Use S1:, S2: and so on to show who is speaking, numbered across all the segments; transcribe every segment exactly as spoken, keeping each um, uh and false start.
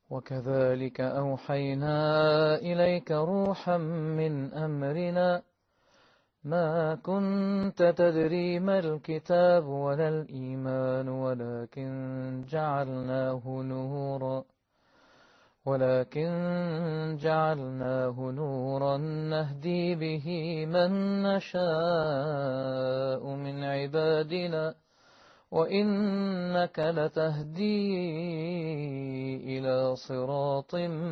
S1: وكذلك أوحينا إليك روحا من أمرنا ما كنت تدري ما الكتاب ولا الإيمان ولكن جعلناه نورا ولكن جعلناه نورا نهدي به من نشاء من عبادنا وإنك لتهدي إلى صراط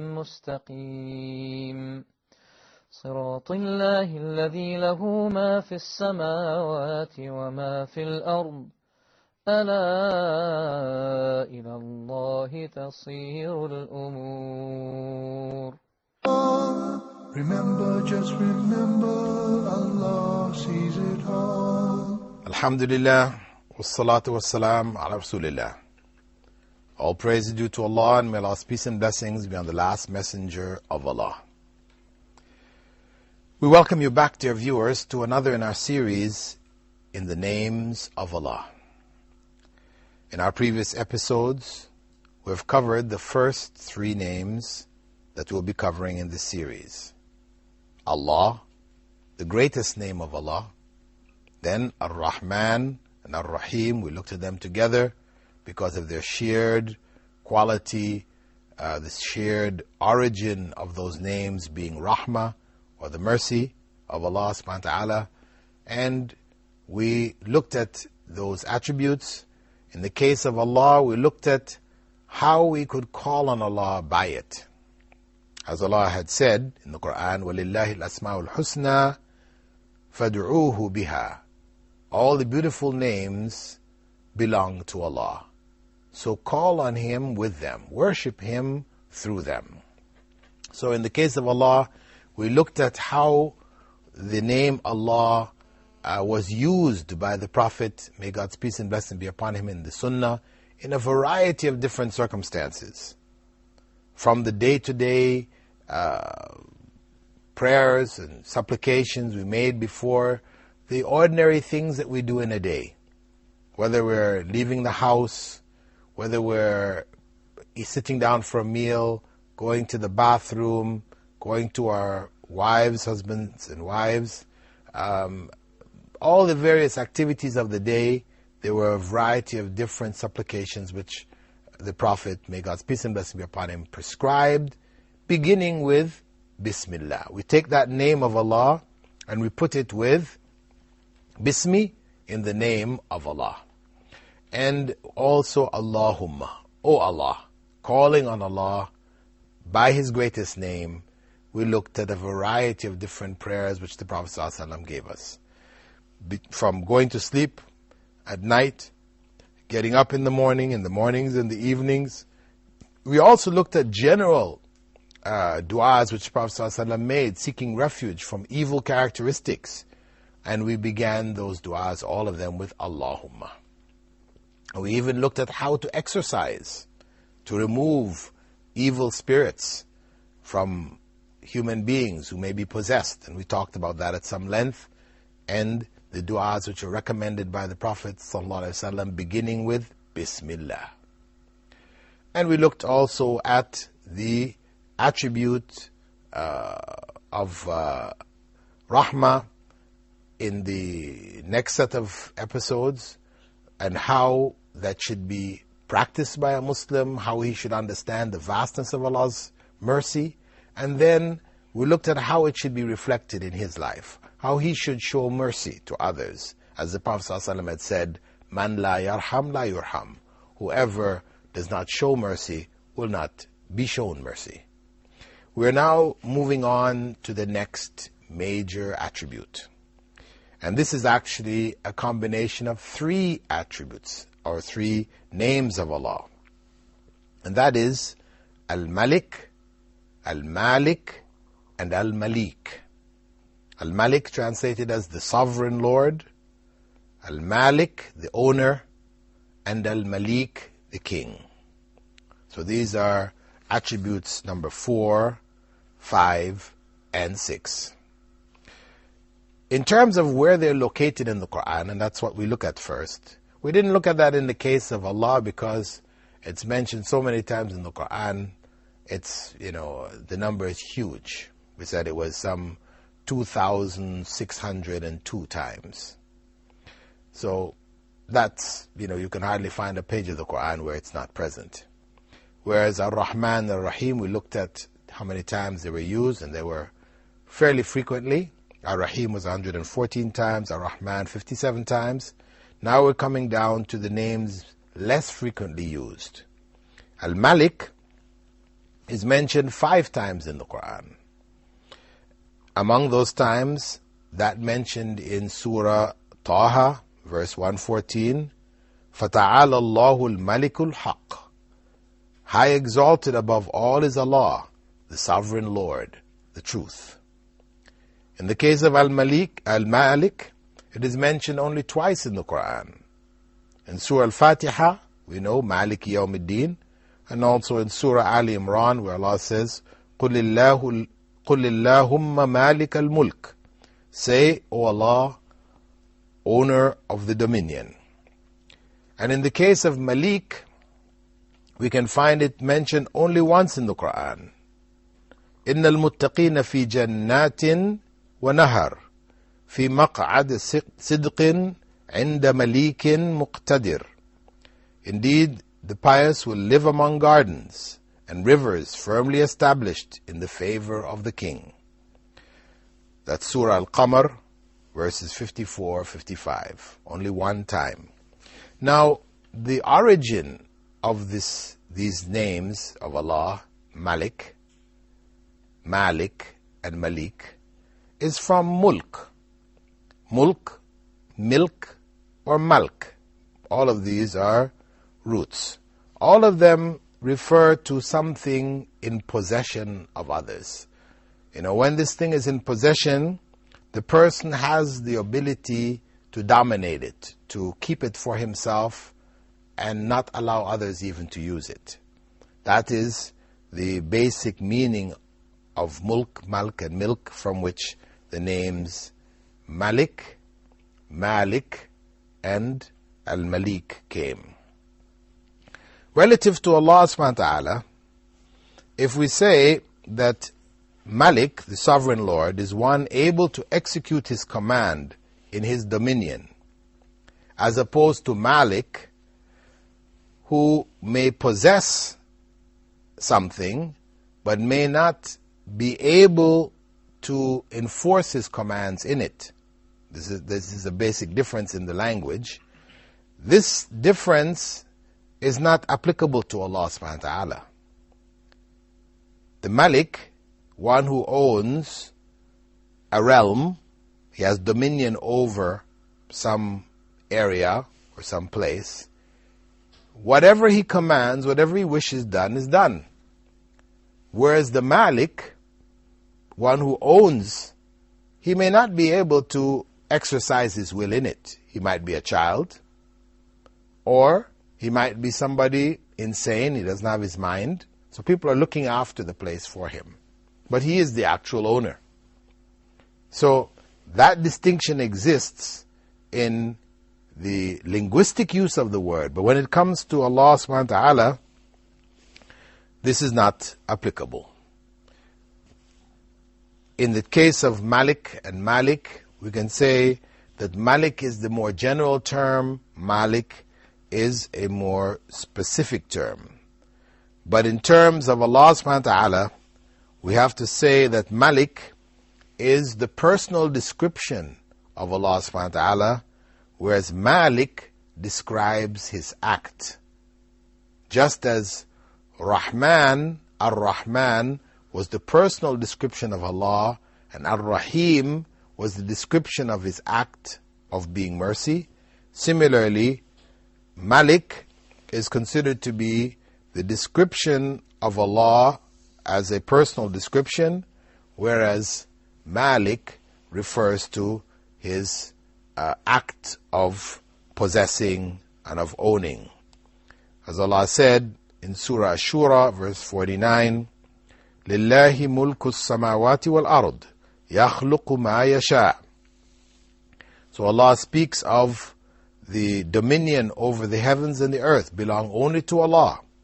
S1: مستقيم صراط الله الذي له ما في السماوات وما في الأرض ألا إلى الله تصير الأمور.
S2: Remember, just remember, Allah sees it all.
S3: Alhamdulillah, wassalatu wassalam ala Rasulillah. All praise is due to Allah, and may Allah's peace and blessings be on the last messenger of Allah. We welcome you back, dear viewers, to another in our series, In the Names of Allah. In our previous episodes, we have covered the first three names that we'll be covering in this series. Allah, the greatest name of Allah. Then Ar-Rahman and Ar-Rahim, we looked at them together because of their shared quality, uh, the shared origin of those names being Rahmah, or the mercy of Allah subhanahu wa ta'ala. And we looked at those attributes. In the case of Allah, we looked at how we could call on Allah by it. As Allah had said in the Quran, وَلِلَّهِ الْأَسْمَاءُ الْحُسْنَى فَادْعُوهُ بِهَا. All the beautiful names belong to Allah. So call on Him with them. Worship Him through them. So in the case of Allah, we looked at how the name Allah uh, was used by the Prophet, may God's peace and blessing be upon him, in the Sunnah, in a variety of different circumstances. From the day-to-day uh, prayers and supplications we made before the ordinary things that we do in a day. Whether we're leaving the house, whether we're sitting down for a meal, going to the bathroom, going to our wives, husbands and wives, um, all the various activities of the day, there were a variety of different supplications which the Prophet, may God's peace and blessing be upon him, prescribed, beginning with Bismillah. We take that name of Allah and we put it with Bismi, in the name of Allah. And also Allahumma, O Allah, calling on Allah by His greatest name. We looked at a variety of different prayers which the Prophet ﷺ gave us. From going to sleep at night, getting up in the morning, in the mornings and the evenings. We also looked at general uh, du'as which the Prophet ﷺ made, seeking refuge from evil characteristics. And we began those du'as, all of them, with Allahumma. We even looked at how to exercise, to remove evil spirits from human beings who may be possessed. And we talked about that at some length. And the du'as which are recommended by the Prophet ﷺ, beginning with Bismillah. And we looked also at the attribute uh, of uh, Rahmah in the next set of episodes, and how that should be practiced by a Muslim, how he should understand the vastness of Allah's mercy. And then we looked at how it should be reflected in his life, how he should show mercy to others. As the Prophet ﷺ had said, Man la yarham la yurham. Whoever does not show mercy will not be shown mercy. We are now moving on to the next major attribute. And this is actually a combination of three attributes, or three names of Allah. And that is Al-Malik, Al-Malik, and Al-Malik. Al-Malik translated as the sovereign Lord, Al-Malik, the owner, and Al-Malik, the king. So these are attributes number four, five, and six. In terms of where they're located in the Quran, and that's what we look at first, we didn't look at that in the case of Allah because it's mentioned so many times in the Quran it's, you know, the number is huge. We said it was some two thousand six hundred two times. So that's, you know, you can hardly find a page of the Quran where it's not present. Whereas Ar-Rahman, Ar-Rahim, we looked at how many times they were used, and they were fairly frequently. Ar-Rahim was one hundred fourteen times, Ar-Rahman fifty-seven times. Now we're coming down to the names less frequently used. Al-Malik is mentioned five times in the Quran. Among those times, that mentioned in Surah Taha, verse one fourteen, فَتَعَالَى اللَّهُ الْمَلِكُ الْحَقِّ. High exalted above all is Allah, the sovereign Lord, the truth. In the case of Al-Malik, Al-Malik, it is mentioned only twice in the Quran. In Surah Al-Fatiha, we know Malik Yawmiddin, and also in Surah Ali Imran, where Allah says, قُلِ اللَّهُ قُلِ اللَّهُمَّ مَالِكَ الْمُلْكِ. Say, O Allah, owner of the dominion. And in the case of Malik, we can find it mentioned only once in the Quran. إِنَّ الْمُتَّقِينَ فِي جَنَّاتٍ وَنَهَرٍ فِي مَقْعَدِ صِدْقٍ عِنْدَ مَلِيكٍ مُقْتَدِرٍ. Indeed, the pious will live among gardens and rivers firmly established in the favor of the king. That's Surah Al-Qamar, verses fifty-four, fifty-five. Only one time. Now, the origin of this, these names of Allah, Malik, Malik, and Malik, is from mulk. Mulk, milk, or malk. All of these are roots. All of them refer to something in possession of others. You know, when this thing is in possession, the person has the ability to dominate it, to keep it for himself, and not allow others even to use it. That is the basic meaning of mulk, malk, and milk, from which the names Malik, Malik, and Al-Malik came. Relative to Allah subhanahu wa ta'ala, if we say that Malik, the sovereign Lord, is one able to execute his command in his dominion, as opposed to Malik, who may possess something, but may not be able to enforce his commands in it. This is, this is a basic difference in the language. This difference is not applicable to Allah subhanahu wa ta'ala. The Malik, one who owns a realm, he has dominion over some area or some place. Whatever he commands, whatever he wishes done, is done. Whereas the Malik, one who owns, he may not be able to exercise his will in it. He might be a child, or he might be somebody insane, he doesn't have his mind. So people are looking after the place for him. But he is the actual owner. So that distinction exists in the linguistic use of the word. But when it comes to Allah subhanahu wa ta'ala, this is not applicable. In the case of Malik and Malik, we can say that Malik is the more general term, Malik is a more specific term. But in terms of Allah subhanahu wa ta'ala, we have to say that Malik is the personal description of Allah subhanahu wa ta'ala, whereas Malik describes his act. Just as Rahman, Ar-Rahman, was the personal description of Allah, and Ar-Rahim was the description of his act of being mercy. Similarly, Malik is considered to be the description of Allah as a personal description, whereas Malik refers to his uh, act of possessing and of owning. As Allah said in Surah Ash-Shura, verse forty-nine, لِلَّهِ مُلْكُ السَّمَاوَاتِ وَالْأَرْضِ يَخْلُقُ مَا يَشَاءُ. So Allah speaks of the dominion over the heavens and the earth belong only to Allah,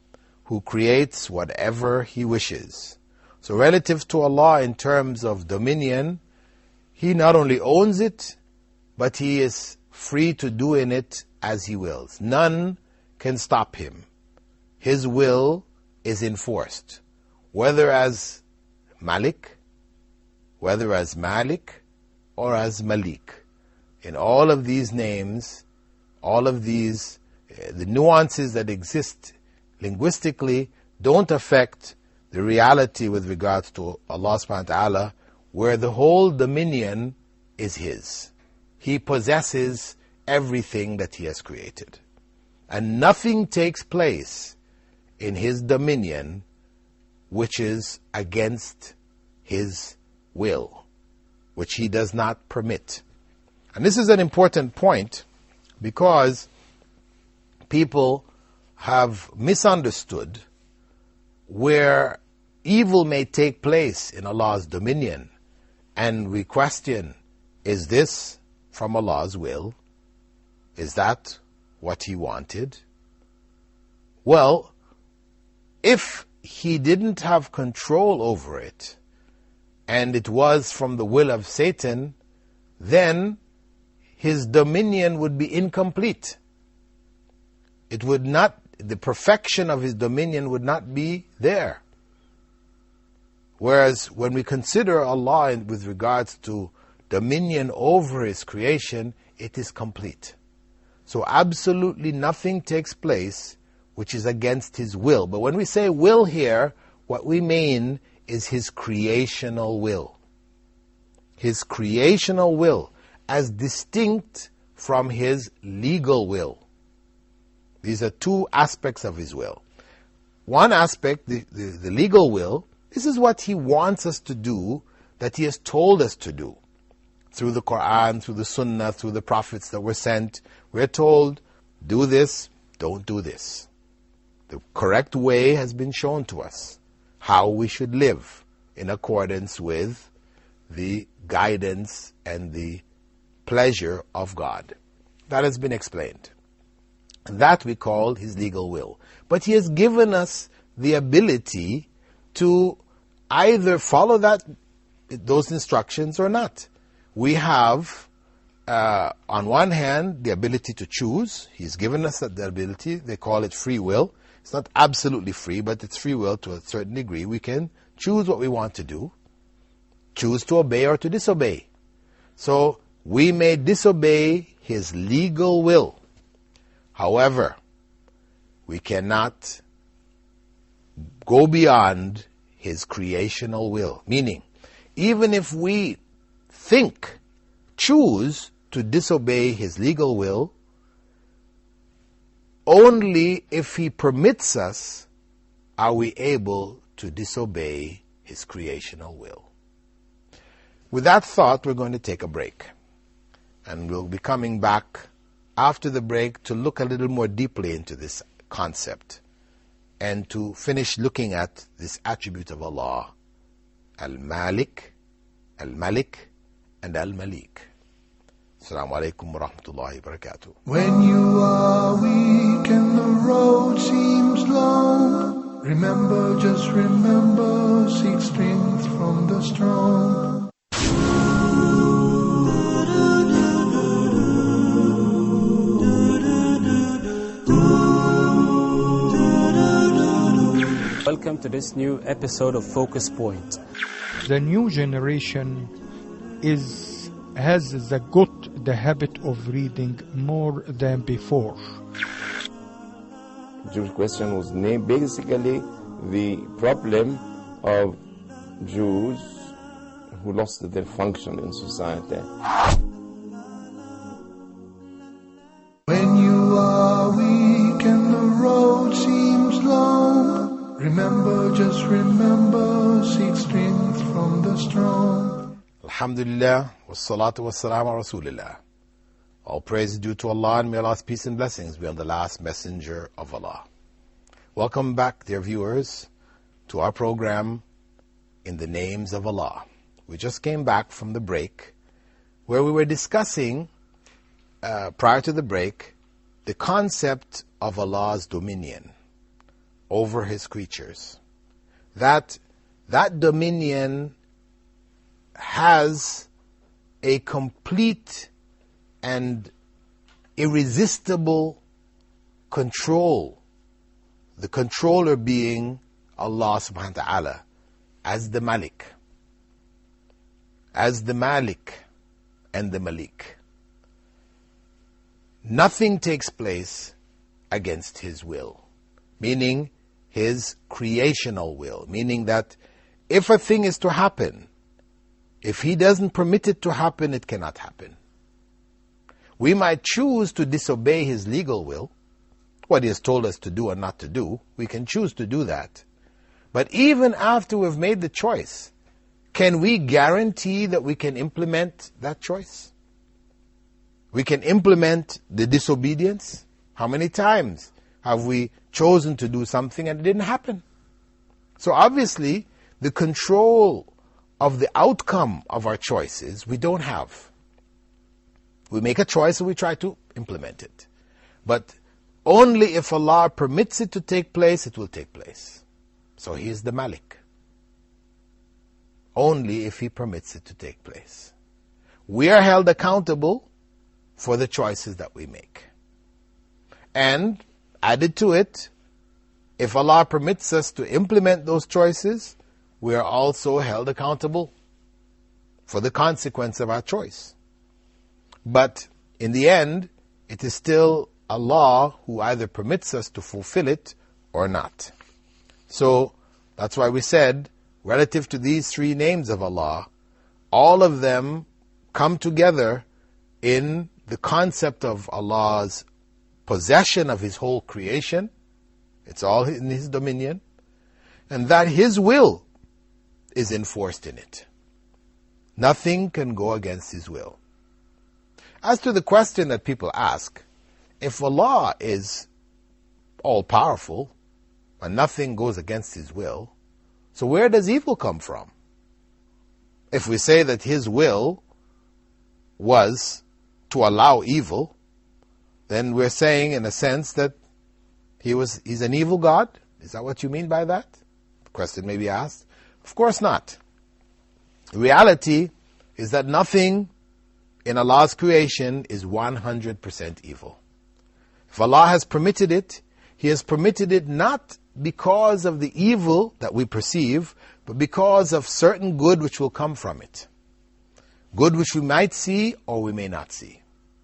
S3: who creates whatever He wishes. So relative to Allah in terms of dominion, He not only owns it, but He is free to do in it as He wills. None can stop Him. His will is enforced, whether as Malik, whether as Malik, or as Malik. In all of these names, all of these, uh, the nuances that exist linguistically don't affect the reality with regards to Allah subhanahu wa ta'ala, where the whole dominion is His. He possesses everything that He has created. And nothing takes place in His dominion which is against His will, which He does not permit. And this is an important point because people have misunderstood where evil may take place in Allah's dominion, and we question, is this from Allah's will? Is that what He wanted? Well, if He didn't have control over it, and it was from the will of Satan, then His dominion would be incomplete. It would not, the perfection of His dominion would not be there. Whereas when we consider Allah with regards to dominion over His creation, it is complete. So absolutely nothing takes place which is against His will. But when we say will here, what we mean is His creational will. His creational will as distinct from His legal will. These are two aspects of His will. One aspect, the, the, the legal will, this is what He wants us to do, that He has told us to do. Through the Quran, through the Sunnah, through the prophets that were sent, we're told, do this, don't do this. The correct way has been shown to us, how we should live in accordance with the guidance and the pleasure of God. That has been explained. That we call His legal will. But He has given us the ability to either follow that those instructions or not. We have, uh, on one hand, the ability to choose. He's given us that ability. They call it free will. It's not absolutely free, but it's free will to a certain degree. We can choose what we want to do, choose to obey or to disobey. So we may disobey His legal will. However, we cannot go beyond His creational will. Meaning, even if we think, choose to disobey His legal will, only if He permits us are we able to disobey His creational will. With that thought, we're going to take a break. And we'll be coming back after the break to look a little more deeply into this concept and to finish looking at this attribute of Allah, Al-Malik, Al-Malik, and Al-Malik. Assalamu alaikum wa rahmatullahi wa barakatuh.
S2: When you are weak and the road seems long, remember, just remember, seek strength from the strong.
S4: Welcome to this new episode of Focus Point.
S5: The new generation is has the got the habit of reading more than before.
S6: Jewish question was named basically the problem of Jews who lost their function in society.
S2: When you are weak and the road seems long, remember, just remember, seek strength from the strong.
S3: Alhamdulillah, wassalatu wassalamu ala Rasulillah. All praise is due to Allah, and may Allah's peace and blessings be on the last messenger of Allah. Welcome back, dear viewers, to our program, In the Names of Allah. We just came back from the break, where we were discussing, uh, prior to the break, the concept of Allah's dominion. over his creatures. That, that dominion has a complete and irresistible control. The controller being Allah subhanahu wa ta'ala as the Malik. As the Malik and the Malik. Nothing takes place against his will. Meaning his creational will. Meaning that if a thing is to happen, if he doesn't permit it to happen, it cannot happen. We might choose to disobey his legal will, what he has told us to do or not to do. We can choose to do that. But even after we've made the choice, can we guarantee that we can implement that choice? We can implement the disobedience? How many times have we chosen to do something and it didn't happen? So obviously, the control of the outcome of our choices, we don't have. We make a choice and we try to implement it. But only if Allah permits it to take place, it will take place. So He is the Malik. Only if He permits it to take place. We are held accountable for the choices that we make. And added to it, if Allah permits us to implement those choices, we are also held accountable for the consequence of our choice. But in the end, it is still Allah who either permits us to fulfill it or not. So that's why we said, relative to these three names of Allah, all of them come together in the concept of Allah's possession of His whole creation. It's all in His dominion. And that His will is enforced in it. Nothing can go against His will. As to the question that people ask, if Allah is all-powerful and nothing goes against His will, so where does evil come from? If we say that His will was to allow evil, then we're saying in a sense that He was He's an evil God? Is that what you mean by that? The question may be asked. Of course not. The reality is that nothing in Allah's creation is one hundred percent evil. If Allah has permitted it, He has permitted it not because of the evil that we perceive, but because of certain good which will come from it. Good which we might see or we may not see.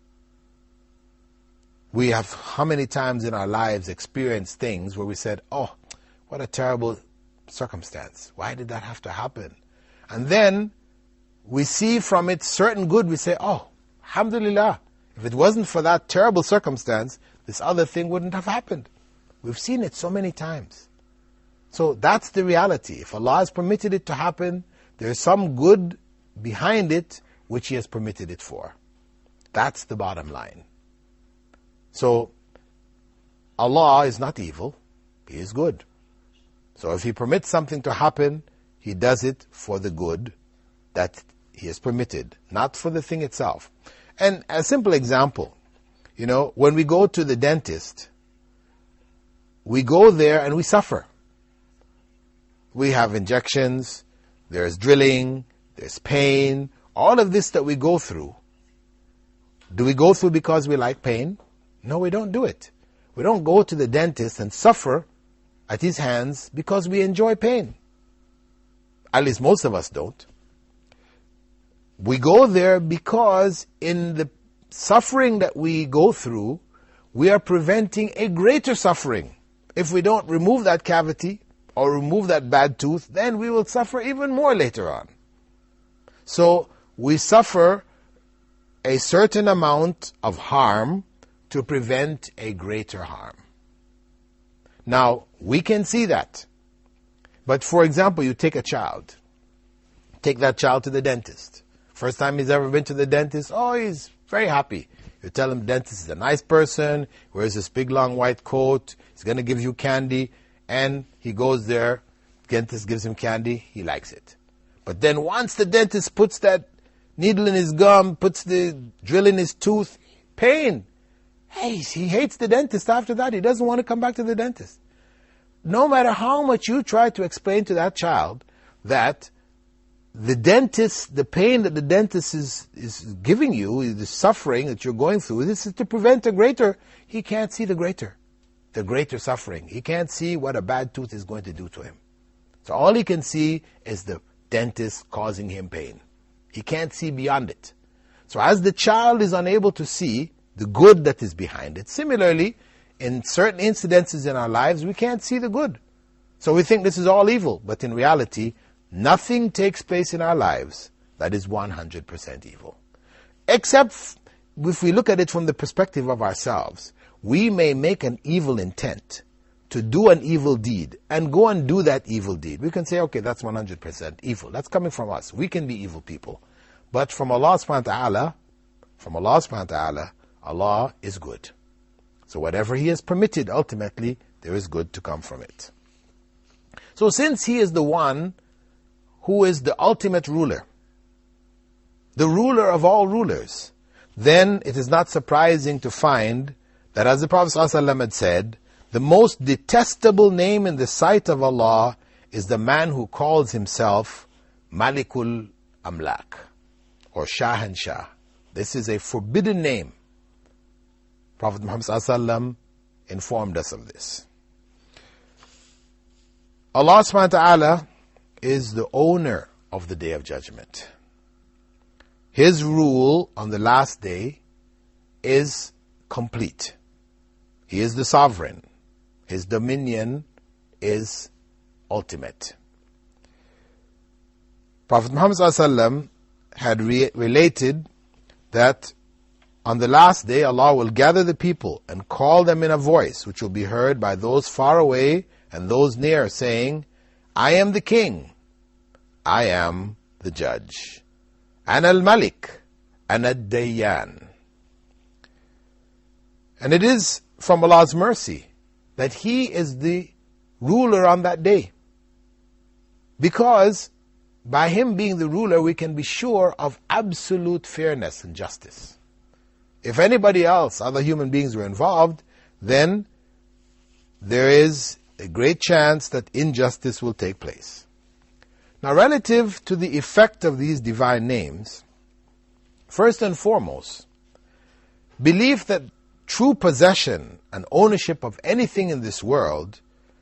S3: We have how many times in our lives experienced things where we said, oh, what a terrible circumstance. Why did that have to happen? And then we see from it certain good. We say, oh, alhamdulillah, if it wasn't for that terrible circumstance, this other thing wouldn't have happened. We've seen it so many times. So that's the reality. If Allah has permitted it to happen, there's some good behind it which He has permitted it for. That's the bottom line. So Allah is not evil. He is good. So if He permits something to happen, He does it for the good that He has permitted, not for the thing itself. And a simple example, you know, when we go to the dentist, we go there and we suffer. We have injections, there's drilling, there's pain, all of this that we go through. Do we go through because we like pain? No, we don't do it. We don't go to the dentist and suffer at his hands because we enjoy pain. At least most of us don't. We go there because in the suffering that we go through, we are preventing a greater suffering. If we don't remove that cavity or remove that bad tooth, then we will suffer even more later on. So we suffer a certain amount of harm to prevent a greater harm. Now, we can see that. But for example, you take a child. Take that child to the dentist. First time he's ever been to the dentist, oh, he's very happy. You tell him the dentist is a nice person, wears this big long white coat, he's going to give you candy, and he goes there, dentist gives him candy, he likes it. But then once the dentist puts that needle in his gum, puts the drill in his tooth, pain. Hey, he hates the dentist after that. He doesn't want to come back to the dentist. no matter how much you try to explain to that child that the dentist, the pain that the dentist is, is giving you, the suffering that you're going through, this is to prevent a greater, he can't see the greater, the greater suffering. He can't see what a bad tooth is going to do to him. So all he can see is the dentist causing him pain. He can't see beyond it. So as the child is unable to see the good that is behind it, similarly, in certain incidences in our lives, we can't see the good. So we think this is all evil, but in reality, nothing takes place in our lives that is one hundred percent evil. Except if we look at it from the perspective of ourselves, we may make an evil intent to do an evil deed and go and do that evil deed. We can say, okay, that's one hundred percent evil. That's coming from us. We can be evil people. But from Allah subhanahu wa ta'ala, from Allah subhanahu wa ta'ala, Allah is good. So whatever He has permitted, ultimately, there is good to come from it. So since He is the one who is the ultimate ruler, the ruler of all rulers, then it is not surprising to find that, as the Prophet ﷺ had said, the most detestable name in the sight of Allah is the man who calls himself Malikul Amlak, or Shahanshah. This is a forbidden name. Prophet Muhammad ﷺ informed us of this. Allah subhanahu wa ta'ala is the owner of the Day of Judgment. His rule on the last day is complete. He is the sovereign. His dominion is ultimate. Prophet Muhammad ﷺ had re- related that on the last day Allah will gather the people and call them in a voice which will be heard by those far away and those near, saying, I am the king, I am the judge. Ana al-Malik, Ana ad-Dayyan. And it is from Allah's mercy that He is the ruler on that day. Because by Him being the ruler, we can be sure of absolute fairness and justice. If anybody else, other human beings were involved, then there is a great chance that injustice will take place. Now, relative to the effect of these divine names, first and foremost, belief that true possession and ownership of anything in this world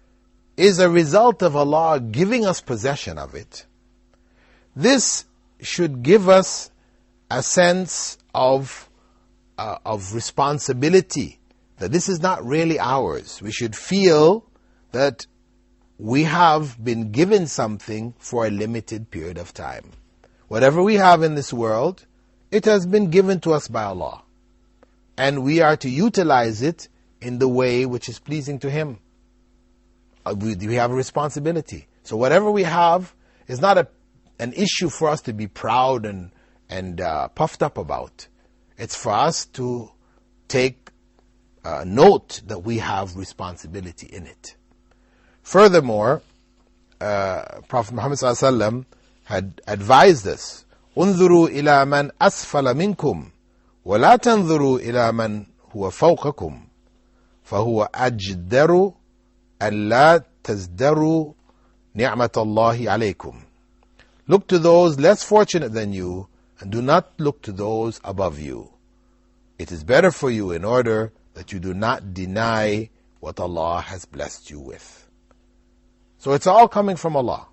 S3: is a result of Allah giving us possession of it. This should give us a sense of uh, of responsibility, that this is not really ours. We should feel that we have been given something for a limited period of time. Whatever we have in this world, it has been given to us by Allah. And we are to utilize it in the way which is pleasing to Him. Uh, we, we have a responsibility. So whatever we have is not a, an issue for us to be proud and, and uh, puffed up about. It's for us to take uh, note that we have responsibility in it. Furthermore, uh, Prophet Muhammad ﷺ had advised us, انظروا إلى من أسفل منكم ولا تنظروا إلى من هو فوقكم فهو أجدر أن لا تزدروا نعمة الله عليكم. Look to those less fortunate than you, and do not look to those above you. It is better for you in order that you do not deny what Allah has blessed you with. So it's all coming from Allah.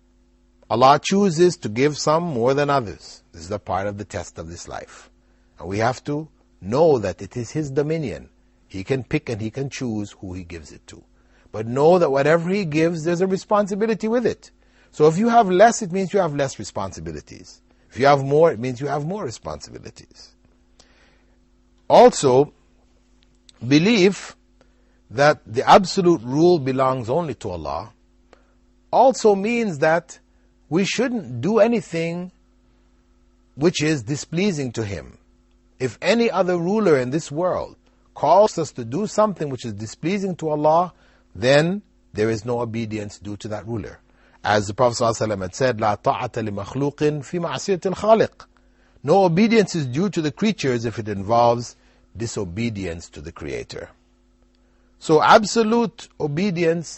S3: Allah chooses to give some more than others. This is a part of the test of this life. And we have to know that it is His dominion. He can pick and He can choose who He gives it to. But know that whatever He gives, there's a responsibility with it. So if you have less, it means you have less responsibilities. If you have more, it means you have more responsibilities. Also, belief that the absolute rule belongs only to Allah also means that we shouldn't do anything which is displeasing to Him. If any other ruler in this world calls us to do something which is displeasing to Allah, then there is no obedience due to that ruler. As the Prophet ﷺ had said, لا طاعة لمخلوق في معصية الخالق. No obedience is due to the creatures if it involves disobedience to the Creator. So absolute obedience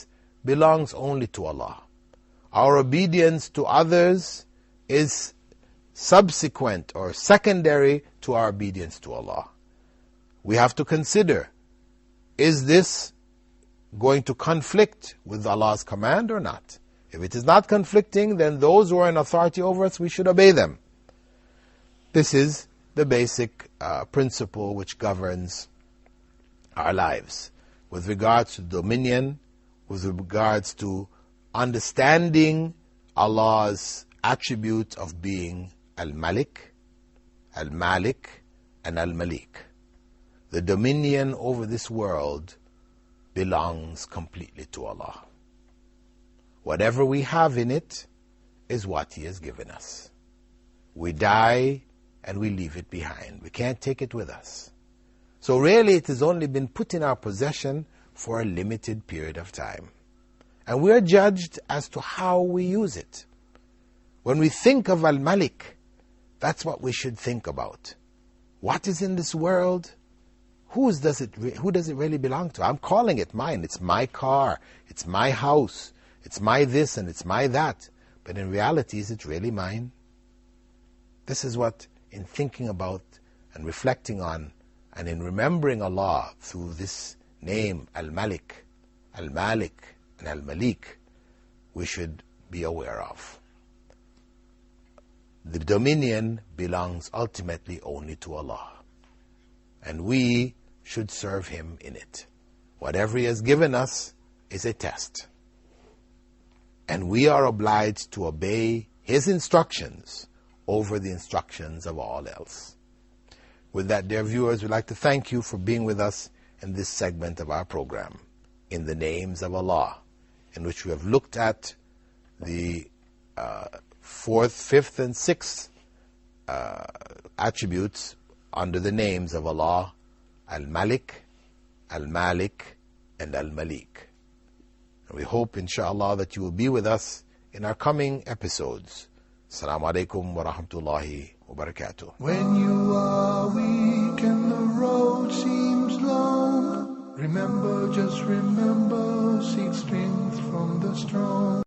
S3: belongs only to Allah. Our obedience to others is subsequent or secondary to our obedience to Allah. We have to consider, is this going to conflict with Allah's command or not? If it is not conflicting, then those who are in authority over us, we should obey them. This is the basic uh, principle which governs our lives. With regards to dominion, with regards to understanding Allah's attribute of being Al-Malik, Al-Malik, and Al-Malik. The dominion over this world belongs completely to Allah. Whatever we have in it is what He has given us. We die and we leave it behind. We can't take it with us. So really it has only been put in our possession for a limited period of time. And we are judged as to how we use it. When we think of Al-Malik, that's what we should think about. What is in this world? Whose does it, who does it really belong to? I'm calling it mine. It's my car. It's my house. It's my this and it's my that. But in reality, is it really mine? This is what, in thinking about and reflecting on and in remembering Allah through this name, Al-Malik, Al-Malik, and Al-Malik, we should be aware of. The dominion belongs ultimately only to Allah. And we should serve Him in it. Whatever He has given us is a test. And we are obliged to obey His instructions over the instructions of all else. With that, dear viewers, we'd like to thank you for being with us in this segment of our program, In the Names of Allah, in which we have looked at the uh, fourth, fifth, and sixth uh, attributes under the names of Allah, Al-Malik, Al-Malik, and Al-Malik. And we hope, inshallah, that you will be with us in our coming episodes. Assalamu alaikum wa rahmatullahi wa barakatuh.
S2: When you are weak and the road seems long, remember, just remember, seek strength from the strong.